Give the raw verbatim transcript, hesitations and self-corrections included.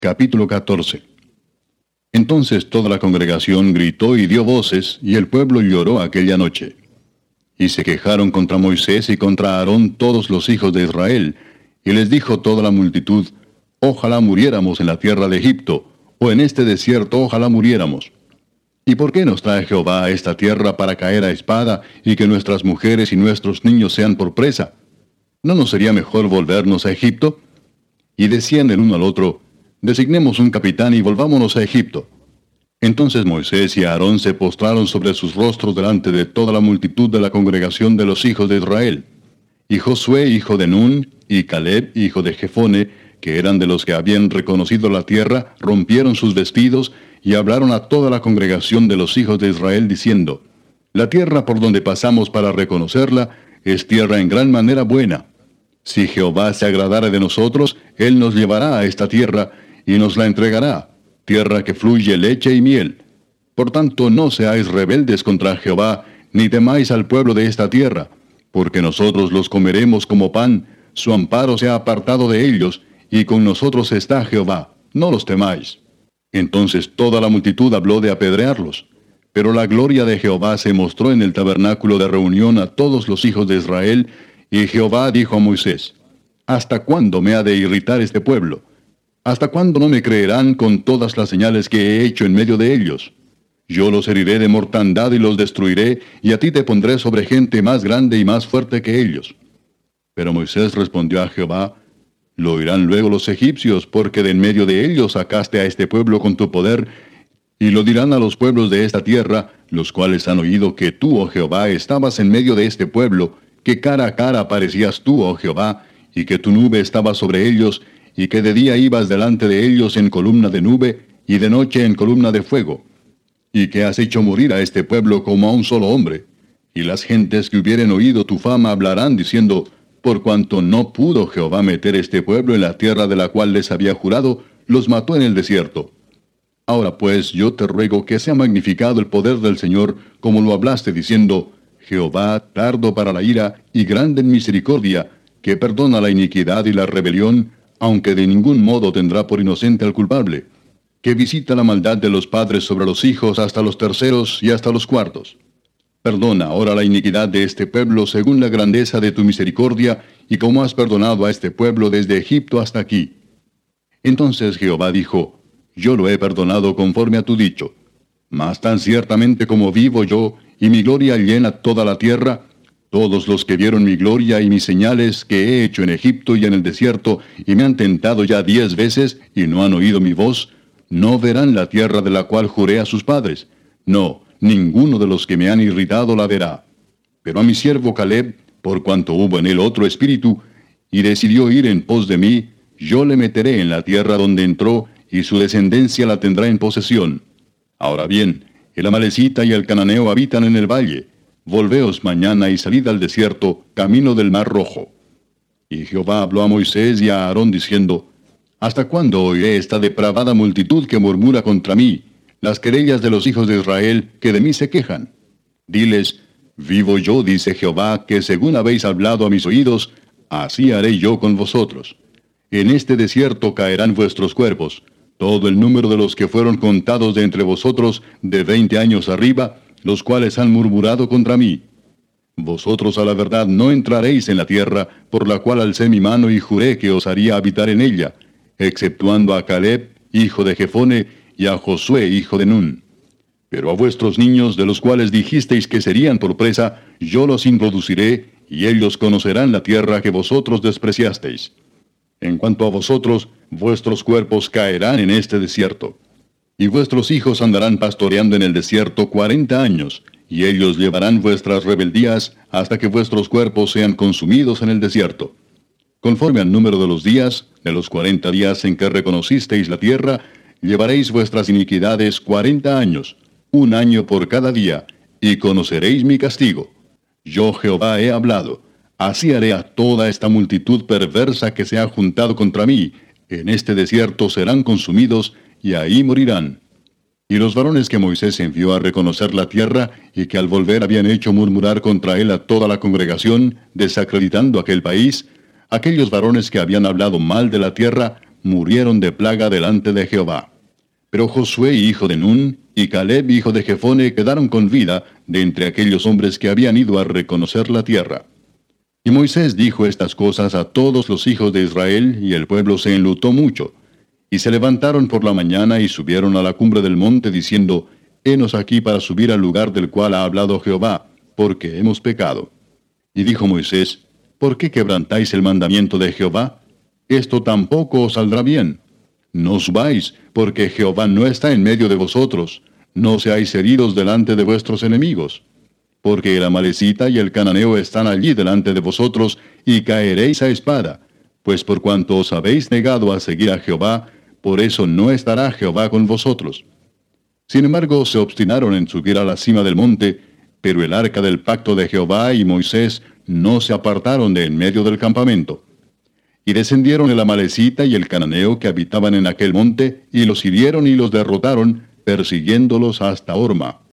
Capítulo catorce. Entonces toda la congregación gritó y dio voces, y el pueblo lloró aquella noche. Y se quejaron contra Moisés y contra Aarón todos los hijos de Israel, y les dijo toda la multitud: Ojalá muriéramos en la tierra de Egipto, o en este desierto ojalá muriéramos. ¿Y por qué nos trae Jehová a esta tierra para caer a espada, y que nuestras mujeres y nuestros niños sean por presa? ¿No nos sería mejor volvernos a Egipto? Y decían el uno al otro: Designemos un capitán y volvámonos a Egipto. Entonces Moisés y Aarón se postraron sobre sus rostros delante de toda la multitud de la congregación de los hijos de Israel. Y Josué, hijo de Nun, y Caleb, hijo de Jefone, que eran de los que habían reconocido la tierra, rompieron sus vestidos y hablaron a toda la congregación de los hijos de Israel, diciendo: La tierra por donde pasamos para reconocerla es tierra en gran manera buena. Si Jehová se agradare de nosotros, Él nos llevará a esta tierra y nos la entregará, tierra que fluye leche y miel. Por tanto, no seáis rebeldes contra Jehová, ni temáis al pueblo de esta tierra, porque nosotros los comeremos como pan, su amparo se ha apartado de ellos, y con nosotros está Jehová, no los temáis. Entonces toda la multitud habló de apedrearlos, pero la gloria de Jehová se mostró en el tabernáculo de reunión a todos los hijos de Israel, y Jehová dijo a Moisés: ¿Hasta cuándo me ha de irritar este pueblo? ¿Hasta cuándo no me creerán con todas las señales que he hecho en medio de ellos? Yo los heriré de mortandad y los destruiré, y a ti te pondré sobre gente más grande y más fuerte que ellos. Pero Moisés respondió a Jehová: Lo oirán luego los egipcios, porque de en medio de ellos sacaste a este pueblo con tu poder, y lo dirán a los pueblos de esta tierra, los cuales han oído que tú, oh Jehová, estabas en medio de este pueblo, que cara a cara aparecías tú, oh Jehová, y que tu nube estaba sobre ellos, y que de día ibas delante de ellos en columna de nube, y de noche en columna de fuego, y que has hecho morir a este pueblo como a un solo hombre. Y las gentes que hubieren oído tu fama hablarán, diciendo: Por cuanto no pudo Jehová meter este pueblo en la tierra de la cual les había jurado, los mató en el desierto. Ahora pues yo te ruego que sea magnificado el poder del Señor, como lo hablaste, diciendo: Jehová, tardo para la ira y grande en misericordia, que perdona la iniquidad y la rebelión, aunque de ningún modo tendrá por inocente al culpable, que visita la maldad de los padres sobre los hijos hasta los terceros y hasta los cuartos. Perdona ahora la iniquidad de este pueblo según la grandeza de tu misericordia, y como has perdonado a este pueblo desde Egipto hasta aquí. Entonces Jehová dijo: Yo lo he perdonado conforme a tu dicho. Mas tan ciertamente como vivo yo, y mi gloria llena toda la tierra, todos los que vieron mi gloria y mis señales que he hecho en Egipto y en el desierto, y me han tentado ya diez veces, y no han oído mi voz, no verán la tierra de la cual juré a sus padres. No, ninguno de los que me han irritado la verá. Pero a mi siervo Caleb, por cuanto hubo en él otro espíritu, y decidió ir en pos de mí, yo le meteré en la tierra donde entró, y su descendencia la tendrá en posesión. Ahora bien, el amalecita y el cananeo habitan en el valle. Volveos mañana y salid al desierto, camino del mar Rojo. Y Jehová habló a Moisés y a Aarón diciendo: ¿Hasta cuándo oiré esta depravada multitud que murmura contra mí, las querellas de los hijos de Israel que de mí se quejan? Diles: Vivo yo, dice Jehová, que según habéis hablado a mis oídos, así haré yo con vosotros. En este desierto caerán vuestros cuerpos, todo el número de los que fueron contados de entre vosotros de veinte años arriba, los cuales han murmurado contra mí. Vosotros a la verdad no entraréis en la tierra, por la cual alcé mi mano y juré que os haría habitar en ella, exceptuando a Caleb, hijo de Jefone, y a Josué, hijo de Nun. Pero a vuestros niños, de los cuales dijisteis que serían por presa, yo los introduciré, y ellos conocerán la tierra que vosotros despreciasteis. En cuanto a vosotros, vuestros cuerpos caerán en este desierto. Y vuestros hijos andarán pastoreando en el desierto cuarenta años, y ellos llevarán vuestras rebeldías hasta que vuestros cuerpos sean consumidos en el desierto. Conforme al número de los días, de los cuarenta días en que reconocisteis la tierra, llevaréis vuestras iniquidades cuarenta años, un año por cada día, y conoceréis mi castigo. Yo Jehová he hablado. Así haré a toda esta multitud perversa que se ha juntado contra mí. En este desierto serán consumidos, y ahí morirán. Y los varones que Moisés envió a reconocer la tierra, y que al volver habían hecho murmurar contra él a toda la congregación, desacreditando aquel país, aquellos varones que habían hablado mal de la tierra, murieron de plaga delante de Jehová. Pero Josué, hijo de Nun, y Caleb, hijo de Jefone, quedaron con vida de entre aquellos hombres que habían ido a reconocer la tierra. Y Moisés dijo estas cosas a todos los hijos de Israel, y el pueblo se enlutó mucho. Y se levantaron por la mañana y subieron a la cumbre del monte, diciendo, Henos aquí para subir al lugar del cual ha hablado Jehová, porque hemos pecado. Y dijo Moisés, ¿por qué quebrantáis el mandamiento de Jehová? Esto tampoco os saldrá bien. No subáis, porque Jehová no está en medio de vosotros. No seáis heridos delante de vuestros enemigos. Porque el amalecita y el cananeo están allí delante de vosotros, y caeréis a espada. Pues por cuanto os habéis negado a seguir a Jehová, por eso no estará Jehová con vosotros. Sin embargo, se obstinaron en subir a la cima del monte, pero el arca del pacto de Jehová y Moisés no se apartaron de en medio del campamento. Y descendieron el amalecita y el cananeo que habitaban en aquel monte, y los hirieron y los derrotaron, persiguiéndolos hasta Horma.